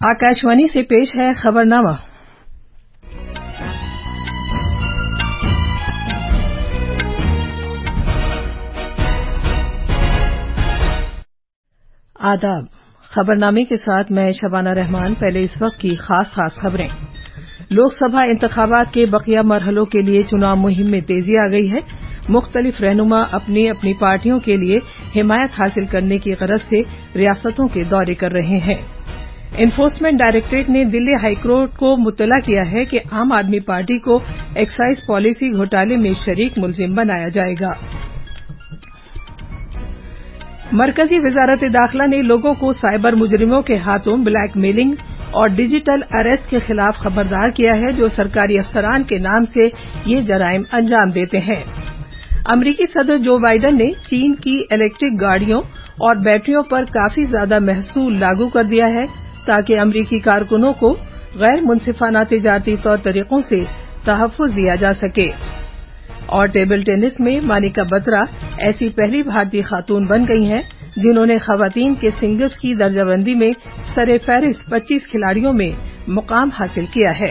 आकाशवाणी से पेश है खबरनामा। आदाब। खबरनामे के साथ मैं शबाना रहमान। पहले इस वक्त की खास खबरें। लोकसभा इंतखाबात के बकिया मरहलों के लिए चुनाव मुहिम में तेजी आ गई है। मुख्तलिफ रहनुमा अपनी अपनी पार्टियों के लिए हिमायत हासिल करने की गरज से रियासतों के दौरे कर रहे हैं। एनफोर्समेंट डायरेक्टरेट ने दिल्ली हाईकोर्ट को मुत्तला किया है कि आम आदमी पार्टी को एक्साइज पॉलिसी घोटाले में शरीक मुलजिम बनाया जाएगा। मरकजी वजारत दाखिला ने लोगों को साइबर मुजरिमों के हाथों ब्लैकमेलिंग और डिजिटल अरेस्ट के खिलाफ खबरदार किया है, जो सरकारी अफसरान के नाम से ये जराइम अंजाम देते हैं। अमरीकी सदर जो बाइडेन ने चीन की इलेक्ट्रिक गाड़ियों और बैटरियों पर काफी ज्यादा महसूल लागू कर दिया है, ताकि अमरीकी कारकुनों को गैर मुनसिफाना तिजारती तौर तरीकों से तहफ्फुज दिया जा सके। और टेबल टेनिस में मानिका बत्रा ऐसी पहली भारतीय खातून बन गई हैं जिन्होंने खवातीन के सिंगल्स की दर्जाबंदी में सरे फहरिस्त 25 खिलाड़ियों में मुकाम हासिल किया है।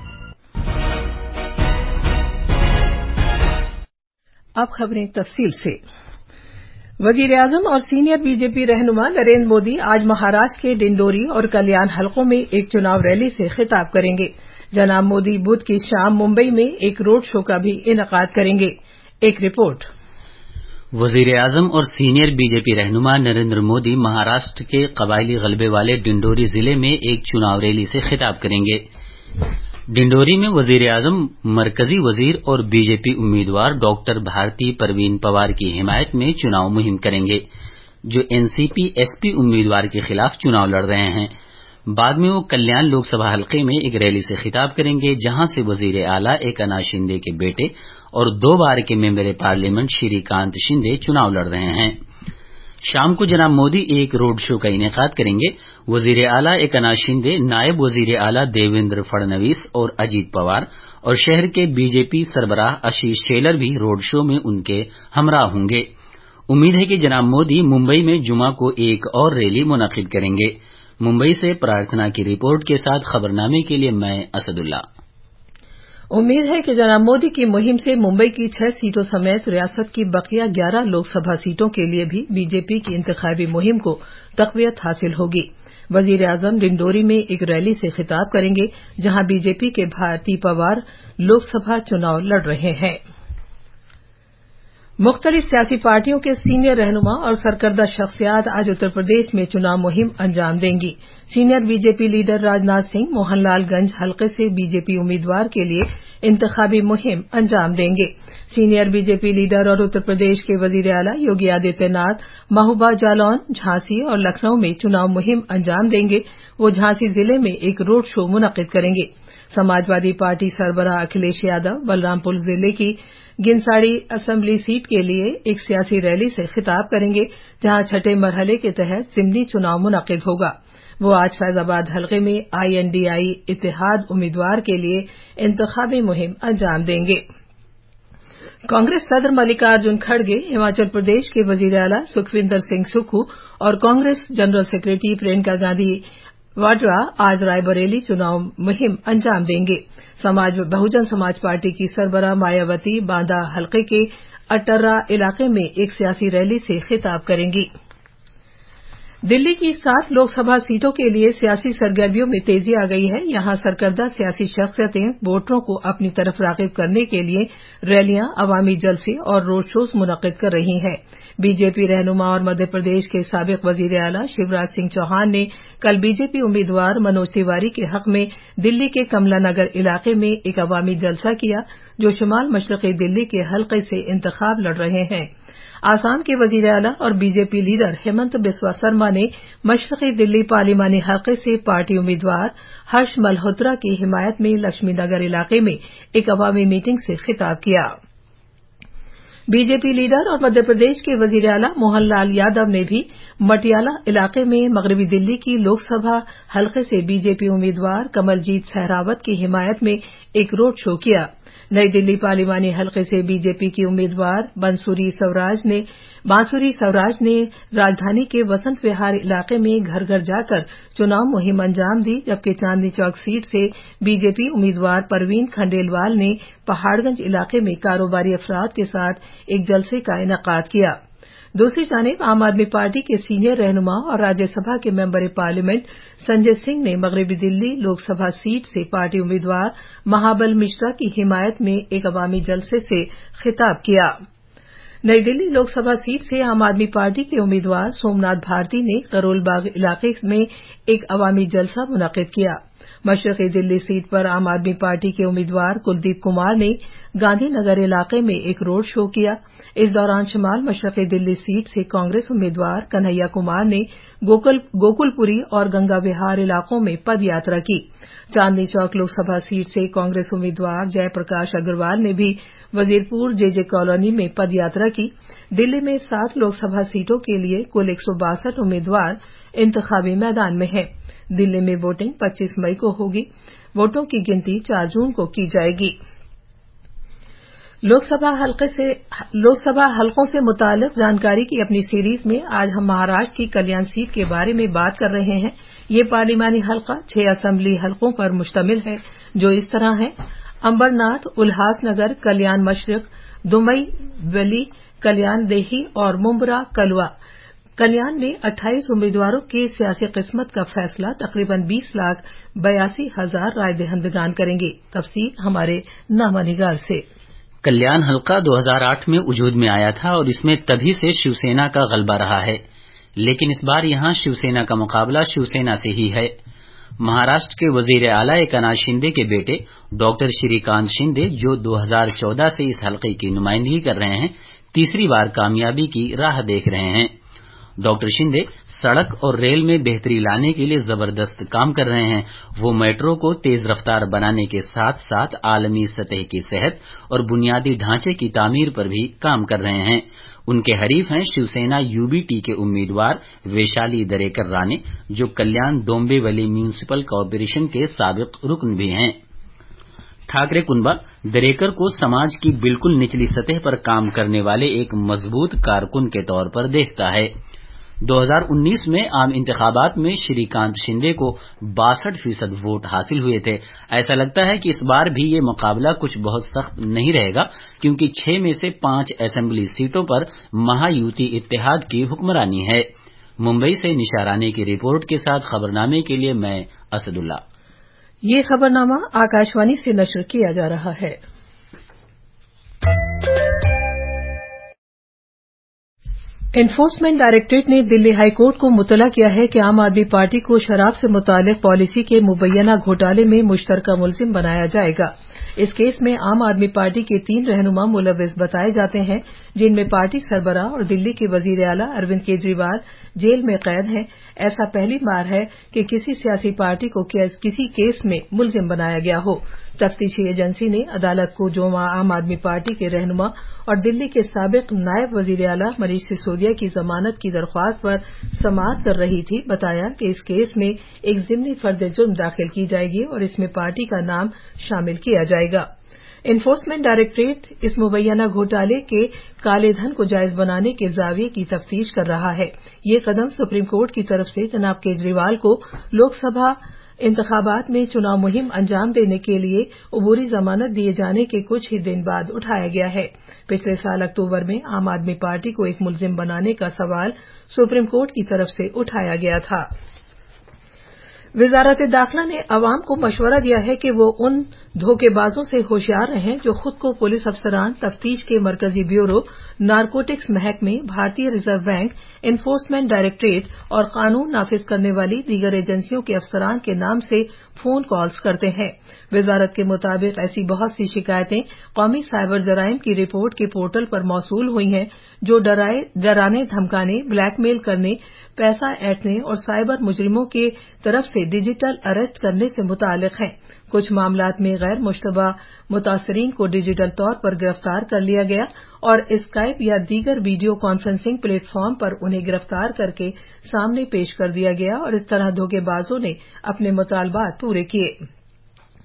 अब खबरें तफसील से। वजीर-ए-आजम और सीनियर बीजेपी रहनुमा नरेंद्र मोदी आज महाराष्ट्र के डिंडोरी और कल्याण हलकों में एक चुनाव रैली से खिताब करेंगे। जनाब मोदी बुध की शाम मुंबई में एक रोड शो का भी इनेकाद करेंगे। एक रिपोर्ट। वजीर-ए-आजम और सीनियर बीजेपी रहनुमा नरेंद्र मोदी महाराष्ट्र के कबायली गलबे वाले डिंडोरी जिले में एक चुनाव रैली से खिताब करेंगे। डिंडोरी में वजीर-ए-आजम मरकजी वजीर और बीजेपी उम्मीदवार डॉक्टर भारती परवीन पवार की हिमायत में चुनाव मुहिम करेंगे, जो एनसीपी एसपी उम्मीदवार के खिलाफ चुनाव लड़ रहे हैं। बाद में वो कल्याण लोकसभा हलके में एक रैली से खिताब करेंगे, जहां से वजीर आला एकनाथ शिंदे के बेटे और 2 बार के मेंबर पार्लियामेंट श्रीकांत शिंदे चुनाव लड़ रहे हैं। शाम को जनाब मोदी एक रोड शो का इनेकाद करेंगे। वजीर आला एकनाथ शिंदे, नायब वजीर आला देवेंद्र फडणवीस और अजीत पवार और शहर के बीजेपी सरबराह आशीष शेलर भी रोड शो में उनके हमराह होंगे। उम्मीद है कि जनाब मोदी मुंबई में जुमा को एक और रैली मुनक्किद करेंगे। मुंबई से प्रार्थना की रिपोर्ट के साथ खबरनामे के लिए मैं असदुल्ला। उम्मीद है कि जनाब मोदी की मुहिम से मुंबई की 6 सीटों समेत रियासत की बकिया 11 लोकसभा सीटों के लिए भी बीजेपी की इंतखाबी मुहिम को तक़वियत हासिल होगी। वजीर-ए-आजम डिंडोरी में एक रैली से खिताब करेंगे, जहां बीजेपी के भारती पवार लोकसभा चुनाव लड़ रहे हैं। मुख्तलिफ सियासी पार्टियों के सीनियर रहनुमा और सरकर्दा शख्सियात आज उत्तर प्रदेश में चुनाव मुहिम अंजाम देंगी। Senior BJP leader Rajnath Singh Mohanlalganj हलके से बीजेपी उम्मीदवार के लिए इंतखाबी मुहिम अंजाम देंगे। सीनियर बीजेपी लीडर और उत्तर प्रदेश के वजीर आला योगी आदित्यनाथ महोबा, जालौन, झांसी और लखनऊ में चुनाव मुहिम अंजाम देंगे। वो झांसी जिले में एक रोड शो मुनक्किद करेंगे। समाजवादी पार्टी सरबराह अखिलेश यादव बलरामपुर जिले की गिनसाड़ी असेंबली सीट के लिए एक सियासी रैली से खिताब करेंगे, जहां छठे मरहले के तहत सिमनी चुनाव मुनक्किद होगा। वो आज फैजाबाद हलके में आईएनडीआई इत्तेहाद उम्मीदवार के लिए इंतखाबी मुहिम अंजाम देंगे। कांग्रेस सदर मल्लिकार्जुन खड़गे, हिमाचल प्रदेश के वजीर आला सुखविंदर सिंह सुक्खू और कांग्रेस जनरल सेक्रेटरी प्रियंका गांधी वाड्रा आज रायबरेली चुनाव मुहिम अंजाम देंगे। बहुजन समाज पार्टी की सरबराह मायावती बांदा हलके के अटर्रा इलाके में एक सियासी रैली से खिताब करेंगी। दिल्ली की 7 लोकसभा सीटों के लिए सियासी सरगर्मियों में तेजी आ गई है। यहां सरकर्दा सियासी शख्सियतें वोटरों को अपनी तरफ राग़िब करने के लिए रैलियां, अवामी जलसे और रोड शोज मुनक्किद कर रही हैं। बीजेपी रहनुमा और मध्य प्रदेश के साबिक वजीर आला शिवराज सिंह चौहान ने कल बीजेपी उम्मीदवार मनोज तिवारी के हक में दिल्ली के कमला नगर इलाके में एक अवामी जलसा किया, जो शुमाल मशरक़ी दिल्ली के हलके से इंतखाब लड़ रहे हैं। आसाम के वजीर आला और बीजेपी लीडर हेमंत बिस्वा शर्मा ने मशरक़ी दिल्ली पार्लिमानी हलके से पार्टी उम्मीदवार हर्ष मल्होत्रा की हिमायत में लक्ष्मी नगर इलाके में एक अवामी मीटिंग से खिताब किया। बीजेपी लीडर और मध्य प्रदेश के वजीर आला मोहनलाल यादव ने भी मटियाला इलाके में मगरबी दिल्ली की लोकसभा हलके से बीजेपी उम्मीदवार कमलजीत सहरावत की हिमायत में एक रोड शो किया। नई दिल्ली पार्लिमानी हलके से बीजेपी की उम्मीदवार बांसुरी स्वराज ने राजधानी के वसंत विहार इलाके में घर घर जाकर चुनाव मुहिम अंजाम दी, जबकि चांदनी चौक सीट से बीजेपी उम्मीदवार परवीन खंडेलवाल ने पहाड़गंज इलाके में कारोबारी अफराद के साथ एक जलसे का इनेकाद किया। दूसरी जानिब आम आदमी पार्टी के सीनियर रहनुमा और राज्यसभा के मेंबर पार्लियामेंट संजय सिंह ने मगरबी दिल्ली लोकसभा सीट से पार्टी उम्मीदवार महाबल मिश्रा की हिमायत में एक अवामी जलसे से खिताब किया। नई दिल्ली लोकसभा सीट से आम आदमी पार्टी के उम्मीदवार सोमनाथ भारती ने करोल बाग इलाके में एक अवामी जलसा मुनक्किद किया। मशरक़ी दिल्ली सीट पर आम आदमी पार्टी के उम्मीदवार कुलदीप कुमार ने गांधीनगर इलाके में एक रोड शो किया। इस दौरान शुमाल मशरक़ी दिल्ली सीट से कांग्रेस उम्मीदवार कन्हैया कुमार ने गोकुलपुरी और गंगा विहार इलाकों में पदयात्रा की। चांदनी चौक लोकसभा सीट से कांग्रेस उम्मीदवार जयप्रकाश अग्रवाल ने भी वजीरपुर जेजे कॉलोनी में पदयात्रा की। दिल्ली में 7 लोकसभा सीटों के लिए कुल 162 उम्मीदवार इंतखाबी मैदान में हैं। दिल्ली में वोटिंग 25 मई को होगी। वोटों की गिनती 4 जून को की जाएगी। लोकसभा हलकों से मुताल्लिक जानकारी की अपनी सीरीज में आज हम महाराष्ट्र की कल्याण सीट के बारे में बात कर रहे हैं। ये पार्लिमानी हलका 6 असेंबली हलकों पर मुश्तमिल है, जो इस तरह हैं: अंबरनाथ, उल्हासनगर, कल्याण मशरक, दुमई वैली, कल्याण देही और मुंब्रा कलवा। कल्याण में 28 उम्मीदवारों के सियासी किस्मत का फैसला तकरीबन 20,82,000 राय दहिंदगान करेंगे। तफसील हमारे नामानिगार से। कल्याण हलका 2008 में वजूद में आया था और इसमें तभी से शिवसेना का गलबा रहा है, लेकिन इस बार यहां शिवसेना का मुकाबला शिवसेना से ही है। महाराष्ट्र के वजीर आला एकनाथ शिंदे के बेटे डॉक्टर श्रीकांत शिंदे, जो 2014 से इस हलके की नुमाइंदगी कर रहे हैं, तीसरी बार कामयाबी की राह देख रहे हैं। डॉक्टर शिंदे सड़क और रेल में बेहतरी लाने के लिए जबरदस्त काम कर रहे हैं। वो मेट्रो को तेज रफ्तार बनाने के साथ साथ आलमी सतह की सेहत और बुनियादी ढांचे की तामीर पर भी काम कर रहे हैं। उनके हरीफ हैं शिवसेना यूबीटी के उम्मीदवार वैशाली दरेकर राणे, जो कल्याण डोंबिवली म्यूनिसिपल कॉर्पोरेशन के साबिक रुकन भी हैं। ठाकरे कुनबा दरेकर को समाज की बिल्कुल निचली सतह पर काम करने वाले एक मजबूत कारकुन के तौर पर देखता है। 2019 में आम इंतखाबात में श्रीकांत शिंदे को 62% वोट हासिल हुए थे। ऐसा लगता है कि इस बार भी ये मुकाबला कुछ बहुत सख्त नहीं रहेगा, क्योंकि 6 में से 5 असेंबली सीटों पर महायुति इत्तेहाद की हुक्मरानी है। मुंबई से निशा रानी की रिपोर्ट के साथ खबरनामे के लिए मैं असदुल्ला। ये खबरनामा आकाशवाणी से नश्र किया जा रहा है। एनफोर्समेंट डायरेक्टरेट ने दिल्ली हाईकोर्ट को मुतला किया है कि आम आदमी पार्टी को शराब से मुतालिक पॉलिसी के मुबैना घोटाले में मुश्तरका मुलजिम बनाया जाएगा। इस केस में आम आदमी पार्टी के 3 रहनुमा मुलव्विस बताए जाते हैं, जिनमें पार्टी सरबराह और दिल्ली के वजीर आला अरविंद केजरीवाल जेल में कैद हैं। ऐसा पहली बार है कि किसी सियासी पार्टी को किसी केस में मुलजिम बनाया गया हो। तफ्तीशी एजेंसी ने अदालत को जो आम आदमी पार्टी के रहनुमा और दिल्ली के साबिक नायब वजीर आला मनीष सिसोदिया की जमानत की दरख्वास्त पर समाअत कर रही थी, बताया कि इस केस में एक ज़िमनी फर्द जुर्म दाखिल की जाएगी और इसमें पार्टी का नाम शामिल किया जाएगा। एनफोर्समेंट डायरेक्टरेट इस मुबैना घोटाले के काले धन को जायज बनाने के जाविये की तफ्तीश कर रहा है। ये कदम सुप्रीम कोर्ट की तरफ से जनाब केजरीवाल को लोकसभा इंतखाबात में चुनाव मुहिम अंजाम देने के लिए अबूरी जमानत दिए जाने के कुछ ही दिन बाद उठाया गया है। पिछले साल अक्टूबर में आम आदमी पार्टी को एक मुलजिम बनाने का सवाल सुप्रीम कोर्ट की तरफ से उठाया गया था। वजारत दाखिला ने अवाम को मशवरा दिया है कि वो उन धोखेबाजों से होशियार रहें जो खुद को पुलिस अफसरान, तफ्तीश के मरकजी ब्यूरो, नारकोटिक्स महकमे, भारतीय रिजर्व बैंक, एनफोर्समेंट डायरेक्टरेट और कानून नाफिज करने वाली दीगर एजेंसियों के अफसरान के नाम से फोन कॉल्स करते हैं। वजारत के मुताबिक ऐसी बहुत सी शिकायतें कौमी साइबर जराइम की रिपोर्ट के पोर्टल पर मौसूल हुई हैं, जो डराने धमकाने, ब्लैकमेल करने, पैसा ऐंठने और साइबर मुजरिमों के तरफ से डिजिटल अरेस्ट करने से मुतालिक हैं। कुछ मामलात में गैर मुश्तबा मुतासरीन को डिजिटल तौर पर गिरफ्तार कर लिया गया और स्काइप या दीगर वीडियो कॉन्फ्रेंसिंग प्लेटफॉर्म पर उन्हें गिरफ्तार करके सामने पेश कर दिया गया और इस तरह धोखेबाजों ने अपने मुतालबात पूरे किए।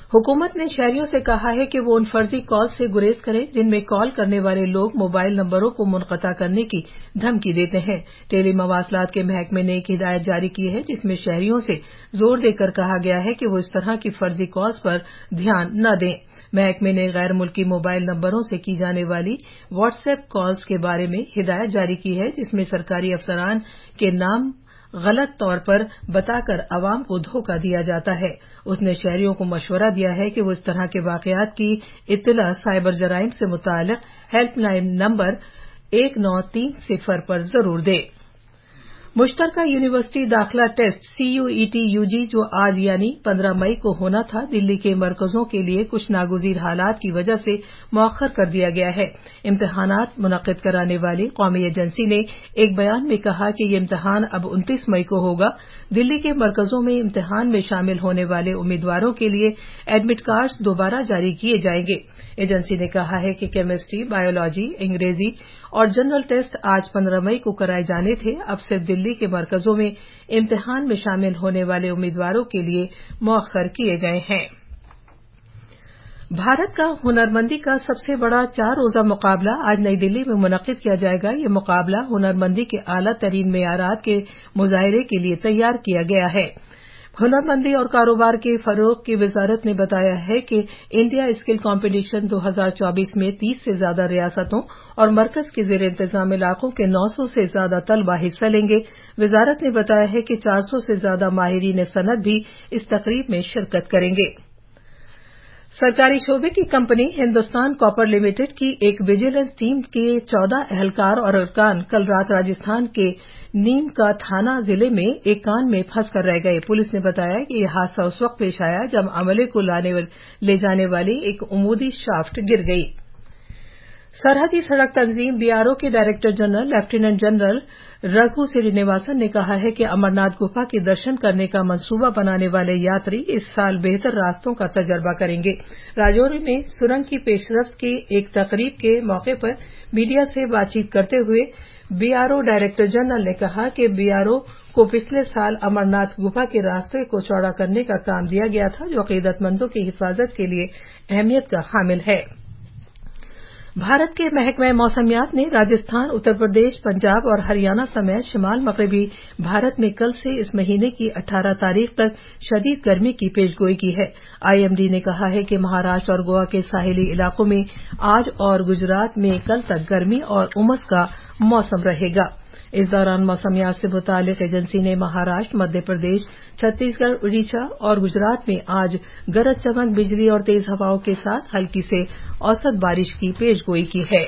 हुकूमत ने शहरियों से कहा है कि वो उन फर्जी कॉल से गुरेज करें जिनमें कॉल करने वाले लोग मोबाइल नंबरों को मुनक़ता करने की धमकी देते हैं। टेली मवासलात के महकमे ने एक हिदायत जारी की है जिसमें शहरियों से जोर देकर कहा गया है कि वो इस तरह की फर्जी कॉल्स पर ध्यान न दें। महकमे ने गैर मुल्की मोबाइल नंबरों से की जाने वाली व्हाट्सएप कॉल्स के बारे में हिदायत जारी की है जिसमें सरकारी अफसरान के नाम गलत तौर पर बताकर अवाम को धोखा दिया जाता है। उसने शहरियों को मशवरा दिया है कि वो इस तरह के वाकयात की इत्तला साइबर जराइम से मुताल्लिक हेल्पलाइन नंबर 1930 पर जरूर दें। मुश्तरका यूनिवर्सिटी दाखिला टेस्ट CUET UG जो आज यानी 15 मई को होना था, दिल्ली के मरकजों के लिए कुछ नागुज़ीर हालात की वजह से मौखर कर दिया गया है। इम्तिहानात मुनक़्क़िद कराने वाली कौमी एजेंसी ने एक बयान में कहा कि ये इम्तिहान अब 29 मई को होगा। दिल्ली के मरकजों में इम्तिहान में शामिल होने वाले उम्मीदवारों के लिए एडमिट कार्ड्स दोबारा जारी किए जाएंगे। एजेंसी ने कहा है कि केमिस्ट्री, बायोलॉजी, अंग्रेजी और जनरल टेस्ट आज 15 मई को कराए जाने थे। अब सिर्फ दिल्ली के मरकजों में इम्तिहान में शामिल होने वाले उम्मीदवारों के लिए मौखर किए गए हैं। भारत का हुनरमंदी का सबसे बड़ा 4 रोजा मुकाबला आज नई दिल्ली में मुनक़्क़िद किया जाएगा। ये मुकाबला हुनरमंदी के आला तरीन मेयारात के मुजाहिरे के लिए तैयार किया गया है। हुनरमंदी और कारोबार के फरोग की वजारत ने बताया है कि इंडिया स्किल कॉम्पिटिशन 2024 में 30 से ज्यादा रियासतों और मरकज के जेर इंतजाम इलाकों के 900 से ज्यादा तलबा हिस्सा लेंगे। वजारत ने बताया है कि 400 से ज्यादा माहिरीन सनत भी इस तकरीब में शिरकत करेंगे। सरकारी शोबे की कंपनी हिंदुस्तान कॉपर लिमिटेड की एक विजिलेंस टीम के 14 अहलकार और अरकान कल रात राजस्थान के नीम का थाना जिले में एक कान में फंस कर रह गए। पुलिस ने बताया कि यह हादसा उस वक्त पेश आया जब अमले को ले जाने वाली एक उमूदी शाफ्ट गिर गई। सरहदी सड़क तंजीम BRO के director general lieutenant general Raghu Srinivasan ने कहा है कि अमरनाथ गुफा के दर्शन करने का मंसूबा बनाने वाले यात्री इस साल बेहतर रास्तों का तजर्बा करेंगे। राजौरी में सुरंग की पेशरफ्त की एक तकरीब के मौके पर मीडिया से बातचीत करते हुए BRO डायरेक्टर जनरल ने कहा कि BRO को पिछले साल अमरनाथ गुफा के रास्ते को चौड़ा करने का काम दिया गया था जो अकीदतमंदों की हिफाजत के लिए अहमियत का हामिल है। भारत के महकमा मौसमियात ने राजस्थान, उत्तर प्रदेश, पंजाब और हरियाणा समेत शिमाल मगरबी भारत में कल से इस महीने की 18 तारीख तक शदीद गर्मी की पेशगोई की है। IMD ने कहा है कि महाराष्ट्र और गोवा के साहिली इलाकों में आज और गुजरात में कल तक गर्मी और उमस का मौसम रहेगा। इस दौरान मौसमियात से मुतालिक एजेंसी ने महाराष्ट्र, मध्य प्रदेश, छत्तीसगढ़, उड़ीसा और गुजरात में आज गरज चमक, बिजली और तेज हवाओं के साथ हल्की से औसत बारिश की पेशगोई की है।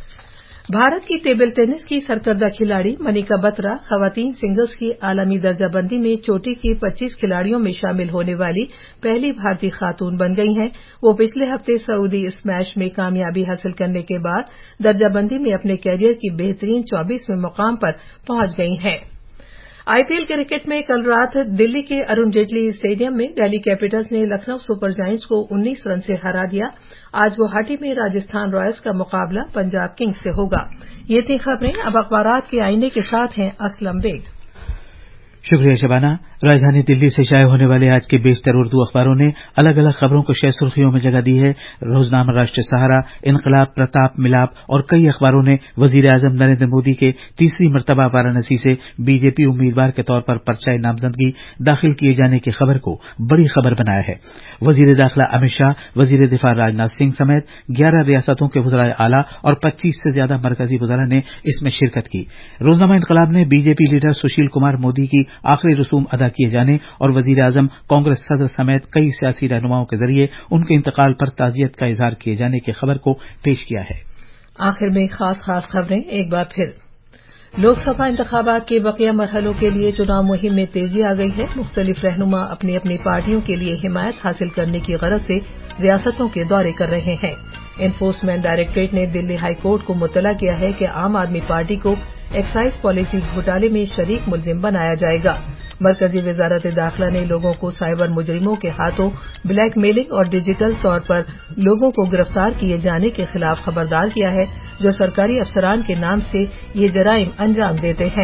भारत की टेबल टेनिस की सरकर्दा खिलाड़ी मनिका बत्रा खवातीन सिंगल्स की आलमी दर्जाबंदी में चोटी की 25 खिलाड़ियों में शामिल होने वाली पहली भारतीय खातून बन गई हैं। वो पिछले हफ्ते सऊदी स्मैश में कामयाबी हासिल करने के बाद दर्जाबंदी में अपने कैरियर की बेहतरीन 24वें मुकाम पर पहुंच गई हैं। IPL क्रिकेट में कल रात दिल्ली के अरुण जेटली स्टेडियम में दिल्ली कैपिटल्स ने लखनऊ सुपर जायंट्स को 19 रन से हरा दिया। आज गुवाहाटी में राजस्थान रॉयल्स का मुकाबला पंजाब किंग्स से होगा। ये थी खबरें। अब अखबारात के आईने के साथ हैं असलम बेग। शुक्रिया शबाना। राजधानी दिल्ली से शाये होने वाले आज के बेशतर उर्दू अखबारों ने अलग अलग खबरों को शह सुर्खियों में जगह दी है। रोजनामा राष्ट्र सहारा, इनकलाब, प्रताप, मिलाप और कई अखबारों ने वजीर आजम नरेंद्र मोदी के तीसरी मरतबा वाराणसी से बीजेपी उम्मीदवार के तौर पर पर्चा नामजदगी दाखिल किए जाने की खबर को बड़ी खबर बनाया है। वजीर दाखिला अमित शाह, वजीर दिफा राजनाथ सिंह समेत 11 रियासतों के वज़राए आला और 25 से ज्यादा मरकजी वज़रा ने इसमें शिरकत की। रोजनामा इनकलाब ने बीजेपी लीडर सुशील कुमार मोदी की आखिरी रसूम अदा किए जाने और वजीर आजम, कांग्रेस सदर समेत कई सियासी रहनुमाओं के जरिए उनके इंतकाल पर ताजियत का इजहार किए जाने की खबर को पेश किया है। आखिर में खास खबरें एक बार फिर। लोकसभा इंतखाबात के बकिया मरहलों के लिए चुनाव मुहिम में तेजी आ गई है। मुख्तलिफ रहनुमा अपनी अपनी पार्टियों के लिए हिमायत हासिल करने की गरज से रियासतों के दौरे कर रहे हैं। एनफोर्समेंट डायरेक्टरेट ने दिल्ली हाई कोर्ट को मुतला किया है कि आम आदमी पार्टी को एक्साइज पॉलिसी घोटाले में शरीक मुलजिम बनाया जाएगा। मरकजी वजारत दाखिला ने लोगों को साइबर मुजरिमों के हाथों ब्लैकमेलिंग और डिजिटल तौर पर लोगों को गिरफ्तार किए जाने के खिलाफ खबरदार किया है जो सरकारी अफसरान के नाम से ये जराइम अंजाम देते हैं।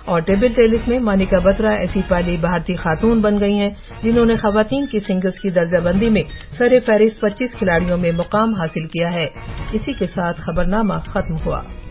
اور टेबल टेनिस में मोनिका बत्रा ऐसी पहली भारतीय खातून बन गई हैं जिन्होंने खवातीन की सिंगल्स की दर्जाबंदी में सरे फहरिस्त 25 खिलाड़ियों में मुकाम हासिल किया है। इसी के साथ खबरनामा खत्म हुआ।